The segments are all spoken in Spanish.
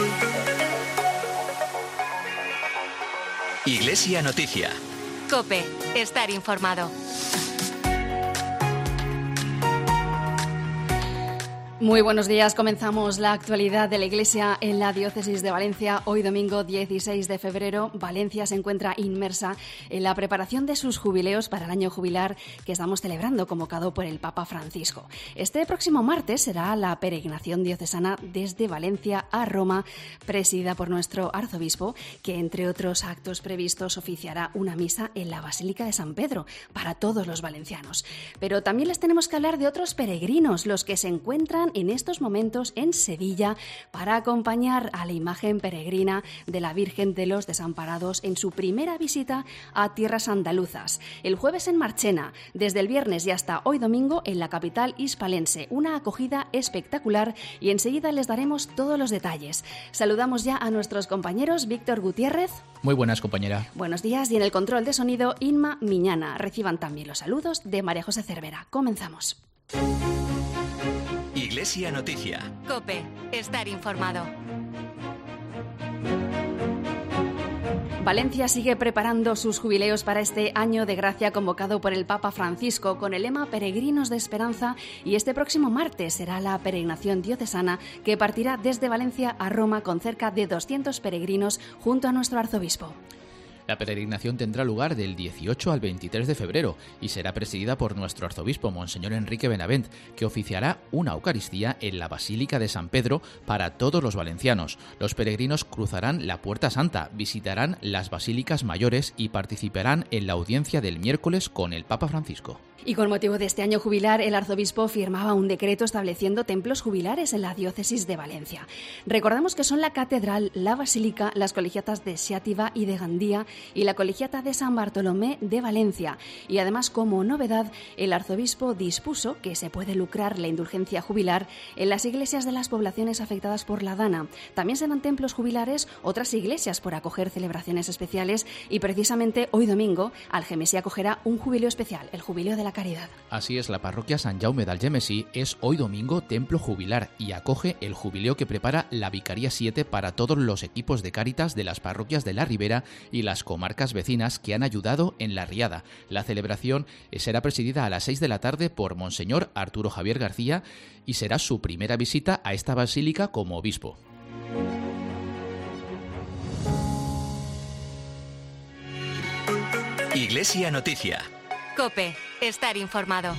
Iglesia Noticia. COPE. Estar informado. Muy buenos días. Comenzamos la actualidad de la Iglesia en la Diócesis de Valencia. Hoy domingo 16 de febrero, Valencia se encuentra inmersa en la preparación de sus jubileos para el año jubilar que estamos celebrando, convocado por el Papa Francisco. Este próximo martes será la peregrinación diocesana desde Valencia a Roma, presidida por nuestro arzobispo, que entre otros actos previstos oficiará una misa en la Basílica de San Pedro para todos los valencianos. Pero también les tenemos que hablar de otros peregrinos, los que se encuentran en estos momentos en Sevilla para acompañar a la imagen peregrina de la Virgen de los Desamparados en su primera visita a tierras andaluzas. El jueves en Marchena, desde el viernes y hasta hoy domingo en la capital hispalense. Una acogida espectacular y enseguida les daremos todos los detalles. Saludamos ya a nuestros compañeros. Víctor Gutiérrez. Muy buenas, compañera. Buenos días. Y en el control de sonido, Inma Miñana. Reciban también los saludos de María José Cervera. Comenzamos. Iglesia Noticia. COPE. Estar informado. Valencia sigue preparando sus jubileos para este año de gracia convocado por el Papa Francisco con el lema Peregrinos de Esperanza, y este próximo martes será la peregrinación diocesana que partirá desde Valencia a Roma con cerca de 200 peregrinos junto a nuestro arzobispo. La peregrinación tendrá lugar del 18 al 23 de febrero y será presidida por nuestro arzobispo, Monseñor Enrique Benavent, que oficiará una Eucaristía en la Basílica de San Pedro para todos los valencianos. Los peregrinos cruzarán la Puerta Santa, visitarán las basílicas mayores y participarán en la audiencia del miércoles con el Papa Francisco. Y con motivo de este año jubilar, el arzobispo firmaba un decreto estableciendo templos jubilares en la diócesis de Valencia. Recordamos que son la catedral, la basílica, las colegiatas de Xàtiva y de Gandía y la colegiata de San Bartolomé de Valencia. Y además, como novedad, el arzobispo dispuso que se puede lucrar la indulgencia jubilar en las iglesias de las poblaciones afectadas por la Dana. También serán templos jubilares otras iglesias por acoger celebraciones especiales, y precisamente hoy domingo Algemesí acogerá un jubileo especial, el Jubileo de la Caridad. Así es, la parroquia San Jaume d'Algemesí es hoy domingo templo jubilar y acoge el jubileo que prepara la Vicaría 7 para todos los equipos de Cáritas de las parroquias de la Ribera y las comarcas vecinas que han ayudado en la riada. La celebración será presidida a las 6 de la tarde por Monseñor Arturo Javier García y será su primera visita a esta basílica como obispo. Iglesia Noticia. COPE. Estar informado.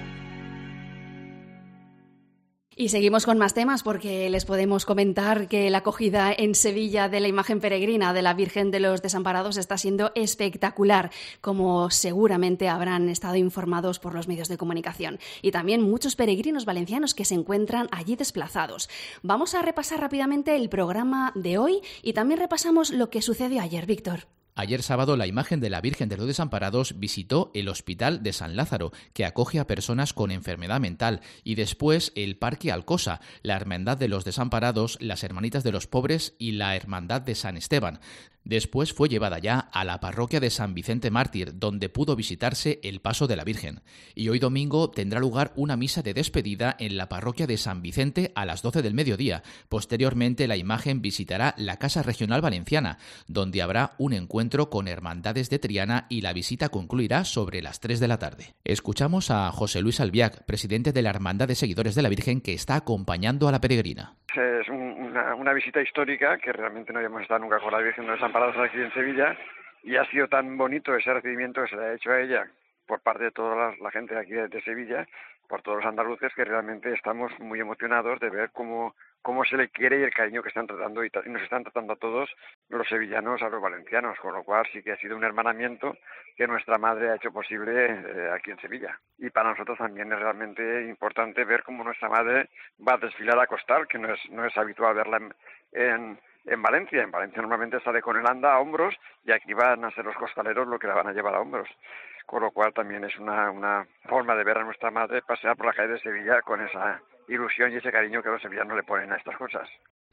Y seguimos con más temas porque les podemos comentar que la acogida en Sevilla de la imagen peregrina de la Virgen de los Desamparados está siendo espectacular, como seguramente habrán estado informados por los medios de comunicación. Y también muchos peregrinos valencianos que se encuentran allí desplazados. Vamos a repasar rápidamente el programa de hoy y también repasamos lo que sucedió ayer, Víctor. Ayer sábado, la imagen de la Virgen de los Desamparados visitó el Hospital de San Lázaro, que acoge a personas con enfermedad mental, y después el Parque Alcosa, la Hermandad de los Desamparados, las Hermanitas de los Pobres y la Hermandad de San Esteban. Después fue llevada ya a la parroquia de San Vicente Mártir, donde pudo visitarse el Paso de la Virgen. Y hoy domingo tendrá lugar una misa de despedida en la parroquia de San Vicente a las 12 del mediodía. Posteriormente, la imagen visitará la Casa Regional Valenciana, donde habrá un encuentro con hermandades de Triana, y la visita concluirá sobre las 3 de la tarde. Escuchamos a José Luis Albiac, presidente de la Hermandad de Seguidores de la Virgen, que está acompañando a la peregrina. Es una visita histórica que realmente no habíamos estado nunca con la Virgen de los Desamparados aquí en Sevilla, y ha sido tan bonito ese recibimiento que se le ha hecho a ella por parte de toda la gente de aquí de Sevilla, por todos los andaluces, que realmente estamos muy emocionados de ver cómo se le quiere y el cariño que están tratando y nos están tratando a todos los sevillanos a los valencianos, con lo cual sí que ha sido un hermanamiento que nuestra madre ha hecho posible aquí en Sevilla. Y para nosotros también es realmente importante ver cómo nuestra madre va a desfilar a costal, que no es habitual verla en Valencia. En Valencia normalmente sale con el anda a hombros, y aquí van a ser los costaleros los que la van a llevar a hombros. Con lo cual también es una forma de ver a nuestra madre pasear por la calle de Sevilla con esa ilusión y ese cariño que los sevillanos le ponen a estas cosas.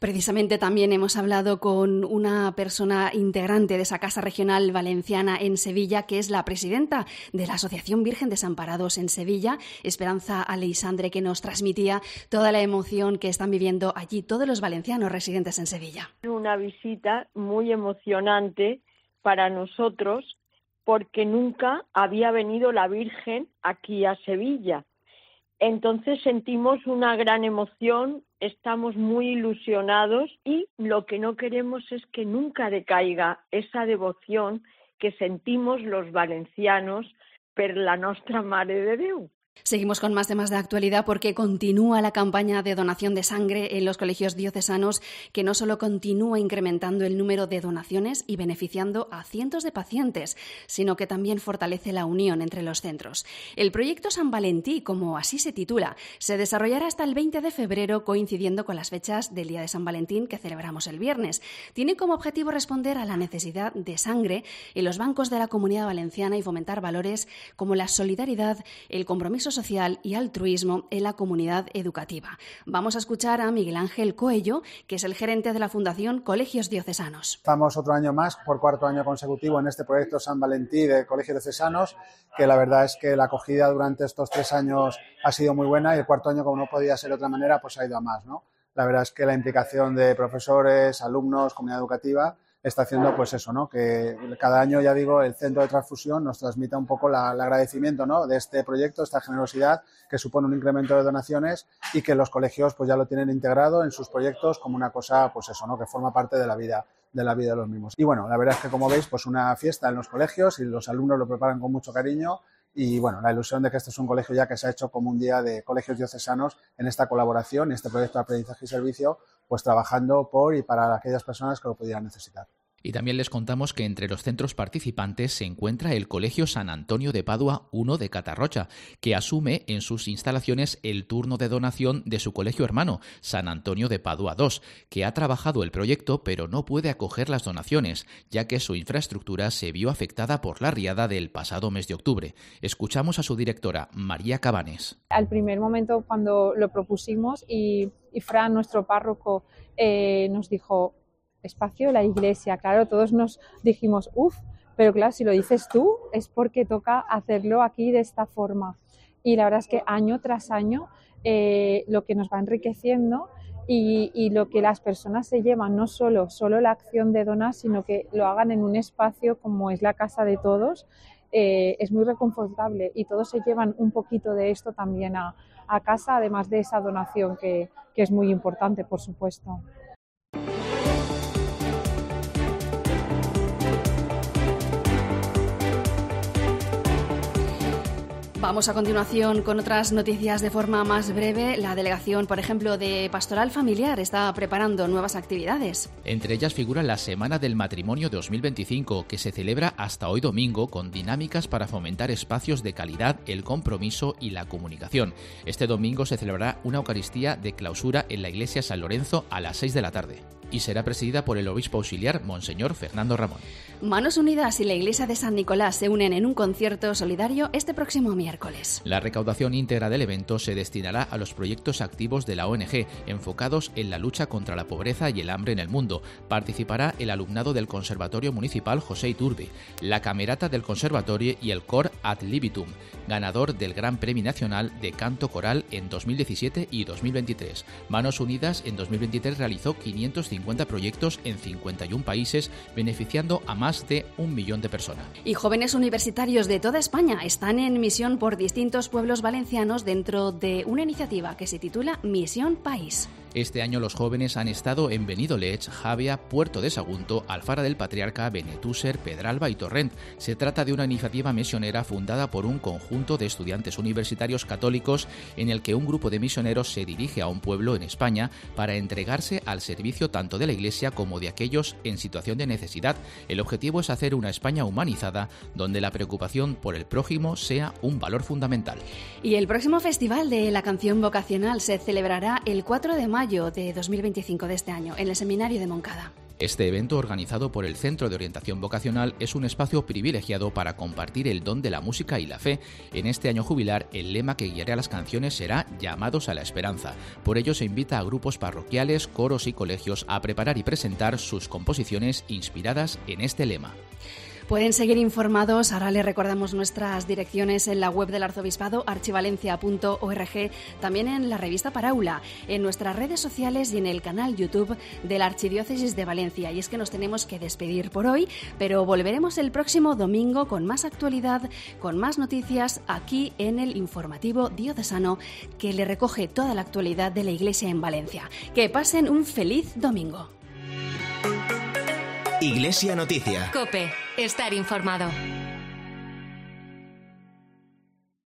Precisamente también hemos hablado con una persona integrante de esa Casa Regional Valenciana en Sevilla, que es la presidenta de la Asociación Virgen Desamparados en Sevilla, Esperanza Aleixandre, que nos transmitía toda la emoción que están viviendo allí todos los valencianos residentes en Sevilla. Una visita muy emocionante para nosotros porque nunca había venido la Virgen aquí a Sevilla. Entonces sentimos una gran emoción, estamos muy ilusionados y lo que no queremos es que nunca decaiga esa devoción que sentimos los valencianos per la nostra Mare de Déu. Seguimos con más temas de actualidad porque continúa la campaña de donación de sangre en los colegios diocesanos, que no solo continúa incrementando el número de donaciones y beneficiando a cientos de pacientes, sino que también fortalece la unión entre los centros. El proyecto San Valentí, como así se titula, se desarrollará hasta el 20 de febrero, coincidiendo con las fechas del Día de San Valentín que celebramos el viernes. Tiene como objetivo responder a la necesidad de sangre en los bancos de la Comunidad Valenciana y fomentar valores como la solidaridad, el compromiso social y altruismo en la comunidad educativa. Vamos a escuchar a Miguel Ángel Coello, que es el gerente de la Fundación Colegios Diocesanos. Estamos otro año más, por cuarto año consecutivo, en este proyecto San Valentí de Colegios Diocesanos, que la verdad es que la acogida durante estos 3 años ha sido muy buena y el cuarto año, como no podía ser de otra manera, pues ha ido a más, ¿no? La verdad es que la implicación de profesores, alumnos, comunidad educativa está haciendo pues eso, ¿no? Que cada año, ya digo, el Centro de Transfusión nos transmita un poco el agradecimiento, ¿no? De este proyecto, esta generosidad que supone un incremento de donaciones y que los colegios pues ya lo tienen integrado en sus proyectos como una cosa, pues eso, ¿no? Que forma parte de la vida de los mismos. Y bueno, la verdad es que, como veis, pues una fiesta en los colegios y los alumnos lo preparan con mucho cariño. Y bueno, la ilusión de que este es un colegio ya que se ha hecho como un día de colegios diocesanos en esta colaboración, en este proyecto de aprendizaje y servicio, pues trabajando por y para aquellas personas que lo pudieran necesitar. Y también les contamos que entre los centros participantes se encuentra el Colegio San Antonio de Padua I de Catarrocha, que asume en sus instalaciones el turno de donación de su colegio hermano, San Antonio de Padua II, que ha trabajado el proyecto pero no puede acoger las donaciones, ya que su infraestructura se vio afectada por la riada del pasado mes de octubre. Escuchamos a su directora, María Cabanes. Al primer momento, cuando lo propusimos y Fran, nuestro párroco, nos dijo: espacio de la iglesia. Claro, todos nos dijimos, pero claro, si lo dices tú es porque toca hacerlo aquí de esta forma. Y la verdad es que año tras año lo que nos va enriqueciendo y lo que las personas se llevan, no solo la acción de donar, sino que lo hagan en un espacio como es la casa de todos, es muy reconfortable y todos se llevan un poquito de esto también a casa, además de esa donación que es muy importante, por supuesto. Vamos a continuación con otras noticias de forma más breve. La delegación, por ejemplo, de Pastoral Familiar está preparando nuevas actividades. Entre ellas figura la Semana del Matrimonio 2025, que se celebra hasta hoy domingo con dinámicas para fomentar espacios de calidad, el compromiso y la comunicación. Este domingo se celebrará una Eucaristía de clausura en la Iglesia San Lorenzo a las 6 de la tarde y será presidida por el obispo auxiliar Monseñor Fernando Ramón. Manos Unidas y la Iglesia de San Nicolás se unen en un concierto solidario este próximo miércoles. La recaudación íntegra del evento se destinará a los proyectos activos de la ONG, enfocados en la lucha contra la pobreza y el hambre en el mundo. Participará el alumnado del Conservatorio Municipal José Iturbe, la Camerata del Conservatorio y el Cor Ad Libitum, ganador del Gran Premio Nacional de Canto Coral en 2017 y 2023. Manos Unidas en 2023 realizó 550 proyectos en 51 países, beneficiando a más de 1 millón de personas. Y jóvenes universitarios de toda España están en misión por distintos pueblos valencianos dentro de una iniciativa que se titula Misión País. Este año los jóvenes han estado en Benidorm, Javea, Puerto de Sagunto, Alfara del Patriarca, Benetúser, Pedralba y Torrent. Se trata de una iniciativa misionera fundada por un conjunto de estudiantes universitarios católicos en el que un grupo de misioneros se dirige a un pueblo en España para entregarse al servicio tanto de la Iglesia como de aquellos en situación de necesidad. El objetivo es hacer una España humanizada donde la preocupación por el prójimo sea un valor fundamental. Y el próximo Festival de la Canción Vocacional se celebrará el 4 de mayo de 2025 de este año en el Seminario de Moncada. Este evento, organizado por el Centro de Orientación Vocacional, es un espacio privilegiado para compartir el don de la música y la fe. En este año jubilar, el lema que guiará las canciones será Llamados a la Esperanza. Por ello se invita a grupos parroquiales, coros y colegios a preparar y presentar sus composiciones inspiradas en este lema. Pueden seguir informados, ahora les recordamos nuestras direcciones en la web del Arzobispado, archivalencia.org, también en la revista Paráula, en nuestras redes sociales y en el canal YouTube de la Archidiócesis de Valencia. Y es que nos tenemos que despedir por hoy, pero volveremos el próximo domingo con más actualidad, con más noticias, aquí en el informativo diocesano que le recoge toda la actualidad de la Iglesia en Valencia. Que pasen un feliz domingo. Iglesia Noticia. COPE. Estar informado.